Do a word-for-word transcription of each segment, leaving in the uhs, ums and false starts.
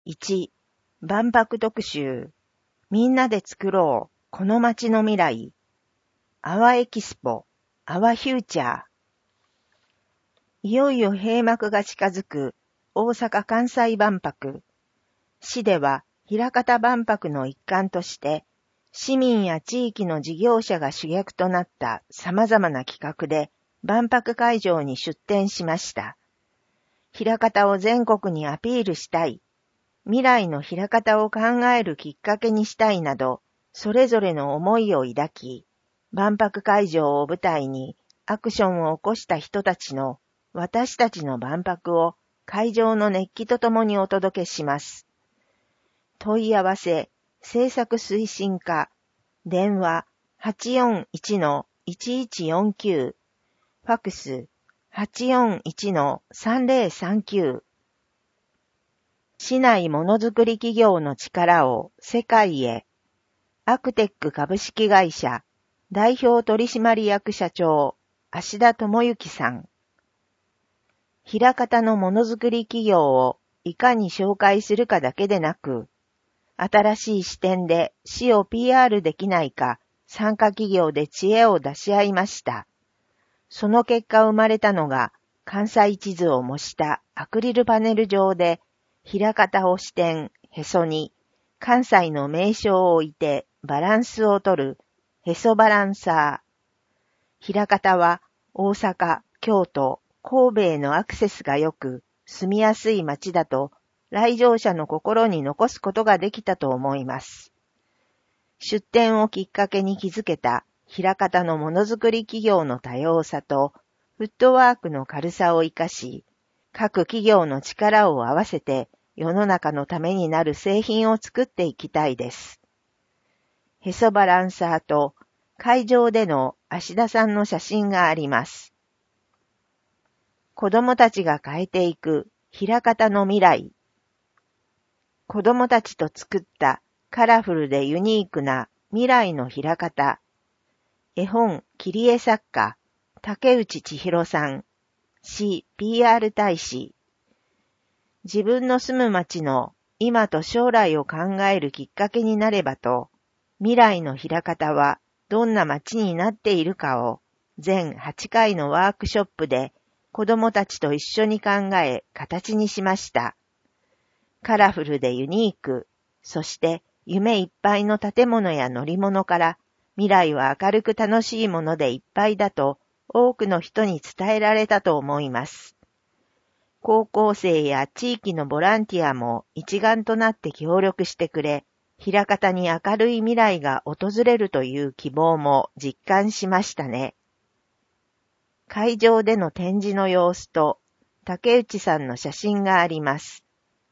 いち、万博特集。みんなで作ろう、この街の未来。アワエキスポ、アワフューチャー。いよいよ閉幕が近づく大阪・関西万博。市では枚方万博の一環として、市民や地域の事業者が主役となった様々な企画で万博会場に出展しました。枚方を全国にアピールしたい、未来の枚方を考えるきっかけにしたいなど、それぞれの思いを抱き、万博会場を舞台にアクションを起こした人たちの私たちの万博を会場の熱気とともにお届けします。問い合わせ、制作推進課、電話 はちよんいちのいちいちよんきゅう、ファクス はちよんいちのさんぜろさんきゅう。市内ものづくり企業の力を世界へ。アクテック株式会社代表取締役社長芦田智之さん。枚方のものづくり企業をいかに紹介するかだけでなく、新しい視点で市を ピーアール できないか参加企業で知恵を出し合いました。その結果生まれたのが関西地図を模したアクリルパネル上で枚方を支点、へそに関西の名称を置いてバランスをとるへそバランサー。枚方は大阪、京都、神戸へのアクセスが良く住みやすい街だと来場者の心に残すことができたと思います。出展をきっかけに築けた枚方のものづくり企業の多様さとフットワークの軽さを生かし、各企業の力を合わせて世の中のためになる製品を作っていきたいです。へそバランサーと会場での芦田さんの写真があります。子供たちが変えていく枚方の未来。子供たちと作ったカラフルでユニークな未来の枚方。絵本切り絵作家竹内千尋さん。市 ピーアール 大使。自分の住む町の今と将来を考えるきっかけになればと、未来の枚方はどんな町になっているかを全はちかいのワークショップで子どもたちと一緒に考え形にしました。カラフルでユニーク、そして夢いっぱいの建物や乗り物から未来は明るく楽しいものでいっぱいだと多くの人に伝えられたと思います。高校生や地域のボランティアも一丸となって協力してくれ、枚方に明るい未来が訪れるという希望も実感しましたね。会場での展示の様子と竹内さんの写真があります。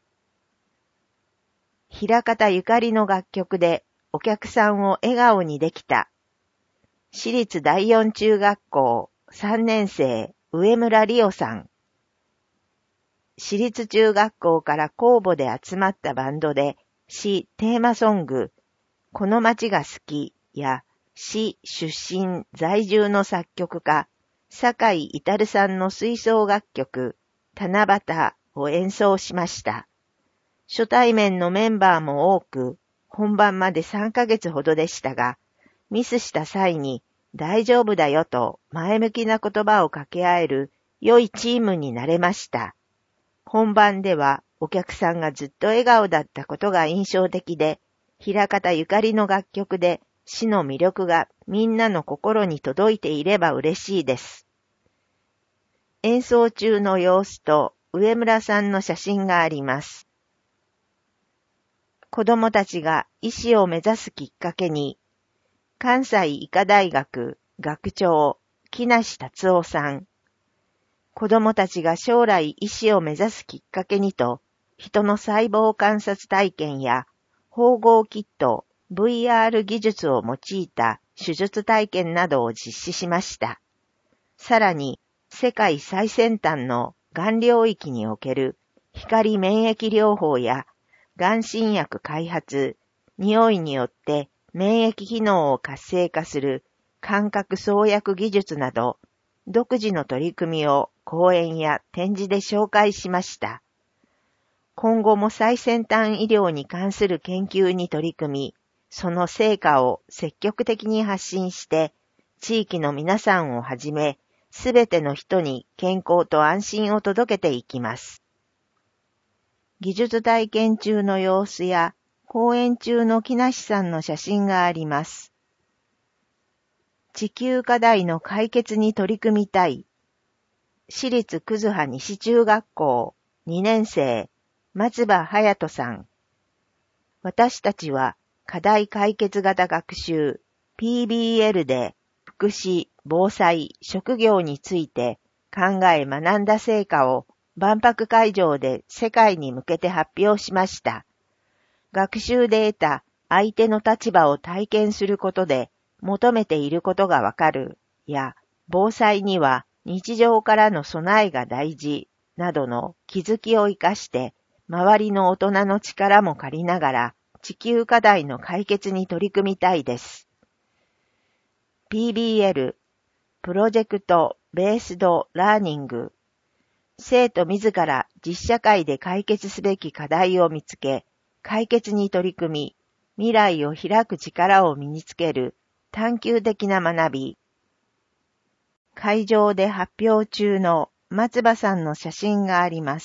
枚方ゆかりの楽曲でお客さんを笑顔にできた。市立第四中学校さんねん生上村理央さん。市立中学校から公募で集まったバンドで市テーマソングこの街が好きや市出身在住の作曲家酒井至さんの吹奏楽曲七夕を演奏しました。初対面のメンバーも多く本番までさんかげつほどでしたが、ミスした際に大丈夫だよと前向きな言葉を掛け合える良いチームになれました。本番ではお客さんがずっと笑顔だったことが印象的で、枚方ゆかりの楽曲で市の魅力がみんなの心に届いていれば嬉しいです。演奏中の様子と上村さんの写真があります。子供たちが医師を目指すきっかけに、関西医科大学学長木梨達夫さん。子供たちが将来医師を目指すきっかけにと、人の細胞観察体験や縫合キット、ブイアール 技術を用いた手術体験などを実施しました。さらに、世界最先端のがん領域における光免疫療法やがん新薬開発、匂いによって免疫機能を活性化する感覚創薬技術など、独自の取り組みを講演や展示で紹介しました。 今後も最先端医療に関する研究に取り組み、その成果を積極的に発信して、地域の皆さんをはじめ、すべての人に健康と安心を届けていきます。技術体験中の様子や、講演中の木梨さんの写真があります。地球課題の解決に取り組みたい。私立葛葉西中学校にねん生、松葉隼人さん。私たちは課題解決型学習 ピービーエル で福祉、防災、職業について考え学んだ成果を万博会場で世界に向けて発表しました。学習で得た相手の立場を体験することで求めていることがわかるや、防災には日常からの備えが大事などの気づきを生かして周りの大人の力も借りながら地球課題の解決に取り組みたいです。ピービーエル、プロジェクトベースドラーニング。生徒自ら実社会で解決すべき課題を見つけ、解決に取り組み、未来を開く力を身につける探究的な学び。会場で発表中の松葉さんの写真があります。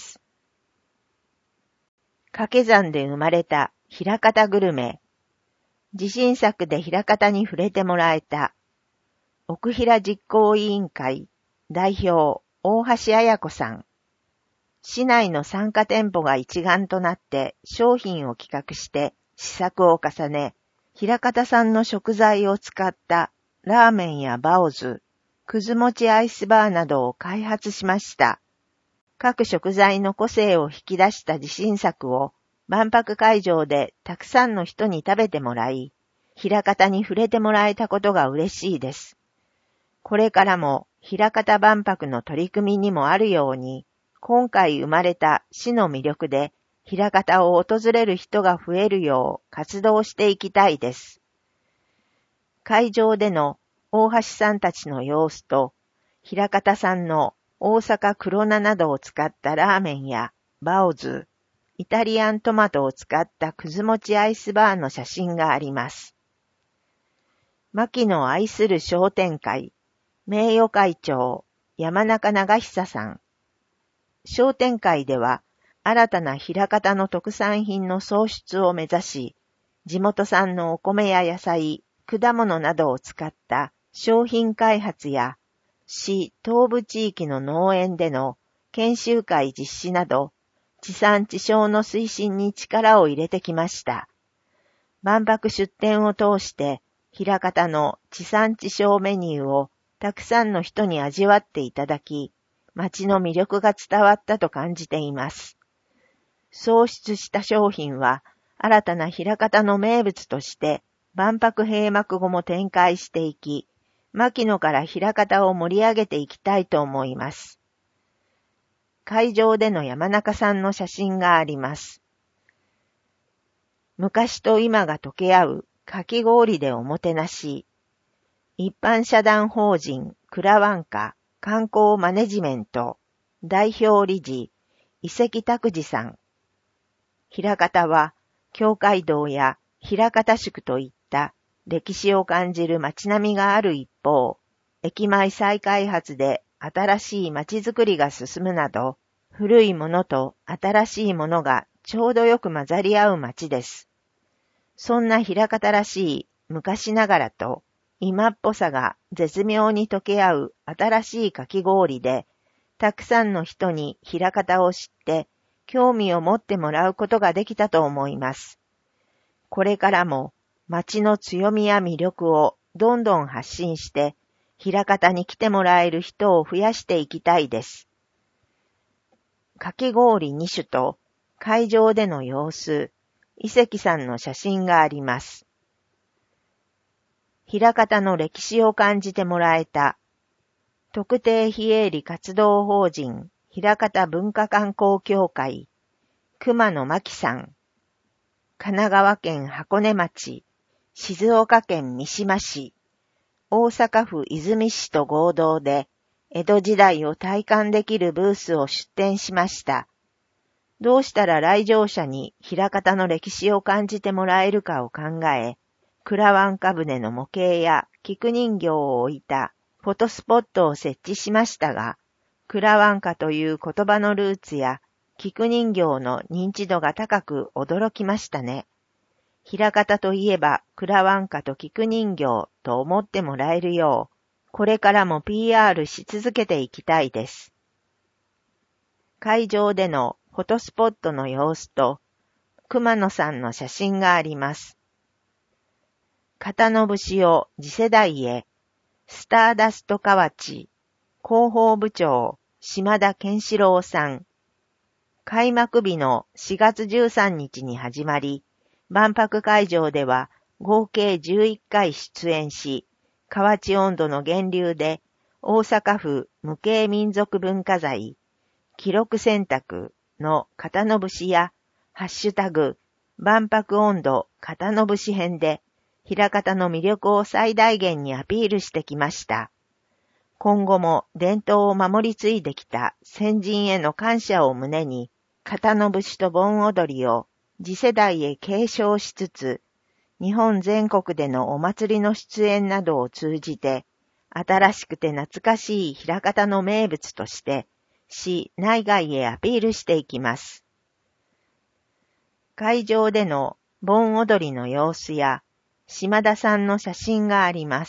掛け算で生まれた枚方グルメ。自信作で枚方に触れてもらえた。奥平実行委員会代表大橋彩子さん。市内の参加店舗が一丸となって商品を企画して試作を重ね、枚方産の食材を使ったラーメンやバオズ、くず餅アイスバーなどを開発しました。各食材の個性を引き出した自信作を万博会場でたくさんの人に食べてもらい、枚方に触れてもらえたことが嬉しいです。これからも枚方万博の取り組みにもあるように、今回生まれた市の魅力で枚方を訪れる人が増えるよう活動していきたいです。会場での大橋さんたちの様子と、枚方産の大阪黒菜などを使ったラーメンやバオズ、イタリアントマトを使ったくず餅アイスバーの写真があります。牧野愛する商店会、名誉会長、山中長久さん。商店会では、新たな枚方の特産品の創出を目指し、地元産のお米や野菜、果物などを使った商品開発や、市東部地域の農園での研修会実施など、地産地消の推進に力を入れてきました。万博出店を通して、枚方の地産地消メニューをたくさんの人に味わっていただき、町の魅力が伝わったと感じています。創出した商品は、新たな枚方の名物として、万博閉幕後も展開していき、牧野から枚方を盛り上げていきたいと思います。会場での山中さんの写真があります。昔と今が溶け合うかき氷でおもてなし。一般社団法人クラワンカ観光マネジメント代表理事伊関拓司さん。枚方は教会堂や枚方宿といった歴史を感じる街並みがある一方、駅前再開発で新しい街づくりが進むなど、古いものと新しいものがちょうどよく混ざり合う街です。そんな枚方らしい昔ながらと今っぽさが絶妙に溶け合う新しいかき氷で、たくさんの人に枚方を知って興味を持ってもらうことができたと思います。これからも街の強みや魅力をどんどん発信して、枚方に来てもらえる人を増やしていきたいです。かき氷に種と会場での様子、伊関さんの写真があります。枚方の歴史を感じてもらえた。特定非営利活動法人枚方文化観光協会、熊野真紀さん。神奈川県箱根町、静岡県三島市、大阪府和泉市と合同で、江戸時代を体感できるブースを出展しました。 どうしたら来場者に枚方の歴史を感じてもらえるかを考え、蔵湾か舟の模型や菊人形を置いたフォトスポットを設置しましたが、蔵湾かという言葉のルーツや菊人形の認知度が高く驚きましたね。枚方といえば蔵湾かと菊人形と思ってもらえるよう、これからも ピーアール し続けていきたいです。会場でのフォトスポットの様子と、熊野さんの写真があります。片野節を次世代へ、スターダスト河内、広報部長、島田健志郎さん。開幕日のしがつじゅうさんにちに始まり、万博会場では合計じゅういっかい出演し、河内音頭の源流で大阪府無形民族文化財、記録選択の片野節やハッシュタグ万博音頭片野節編で枚方の魅力を最大限にアピールしてきました。今後も伝統を守り継いできた先人への感謝を胸に、片野節と盆踊りを次世代へ継承しつつ、日本全国でのお祭りの出演などを通じて、新しくて懐かしい枚方の名物として、市内外へアピールしていきます。会場での盆踊りの様子や、島田さんの写真があります。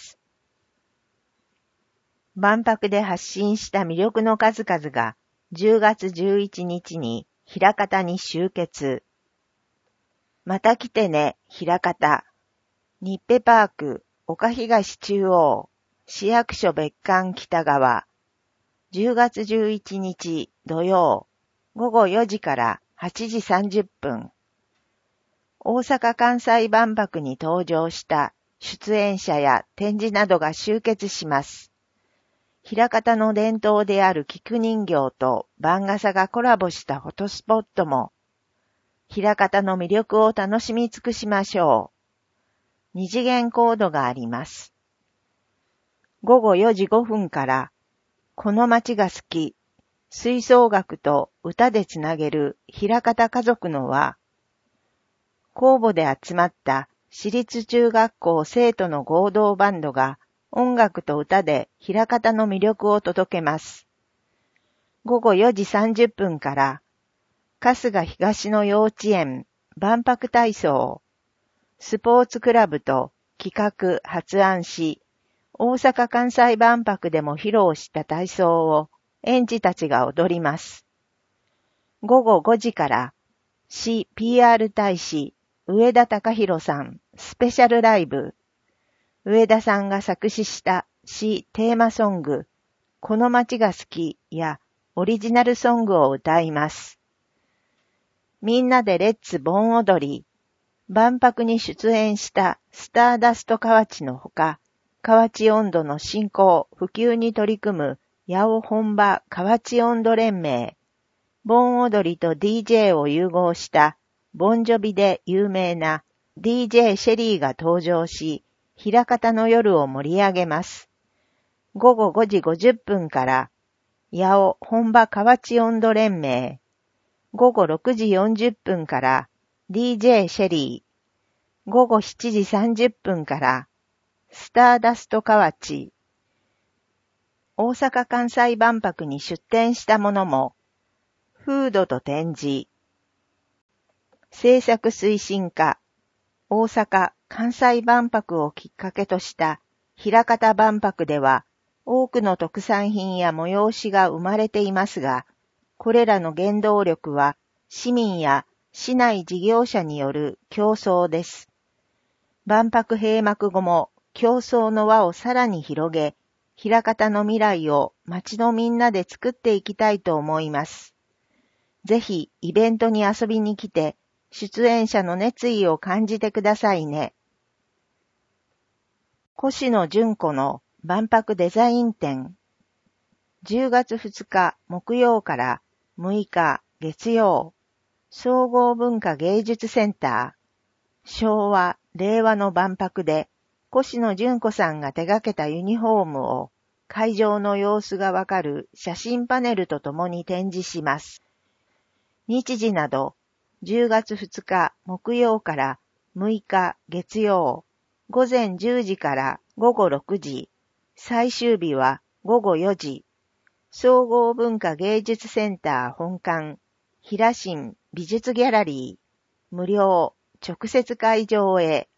万博で発信した魅力の数々がじゅうがつじゅういちにちに枚方に集結。また来てね、枚方。日ペパーク、岡東中央、市役所別館北側。じゅうがつじゅういちにち土曜、ごごよじからはちじさんじゅっぷん。大阪・関西万博に登場した出演者や展示などが集結します。枚方の伝統である菊人形と番傘がコラボしたフォトスポットも、枚方の魅力を楽しみ尽くしましょう。二次元コードがあります。ごごよじごふんから、この街が好き、吹奏楽と歌でつなげる枚方家族の輪。公募で集まった私立中学校生徒の合同バンドが音楽と歌で枚方の魅力を届けます。ごごよじさんじゅっぷんから、春日東の幼稚園万博体操、スポーツクラブと企画発案し、大阪・関西万博でも披露した体操を園児たちが踊ります。ごごごじから、市 ピーアール 大使、上田隆弘さんスペシャルライブ。上田さんが作詞した市テーマソング、この街が好きやオリジナルソングを歌います。みんなでレッツ盆踊り。万博に出演したスターダスト河内のほか、河内音頭の振興、普及に取り組む八尾本場河内音頭連盟。盆踊りと ディージェー を融合したボンジョビで有名な ディージェー シェリーが登場し、枚方の夜を盛り上げます。ごごごじごじゅっぷんから、八尾本場河内音頭連盟。ごごろくじよんじゅっぷんから、ディージェー シェリー。ごごしちじさんじゅっぷんから、スターダスト河内。大阪・関西万博に出展したものも、フードと展示。政策推進課、大阪・関西万博をきっかけとした枚方万博では、多くの特産品や催しが生まれていますが、これらの原動力は市民や市内事業者による競争です。万博閉幕後も競争の輪をさらに広げ、枚方の未来を町のみんなで作っていきたいと思います。ぜひイベントに遊びに来て、出演者の熱意を感じてくださいね。越野純子の万博デザイン展。じゅうがつふつか木曜からむいか月曜、総合文化芸術センター、昭和、令和の万博で、越野純子さんが手掛けたユニフォームを会場の様子がわかる写真パネルとともに展示します。 日時など、じゅうがつふつか木曜からむいか月曜、午前じゅうじから午後ろくじ、最終日は午後よじ、総合文化芸術センター本館、平新美術ギャラリー、無料、直接会場へ。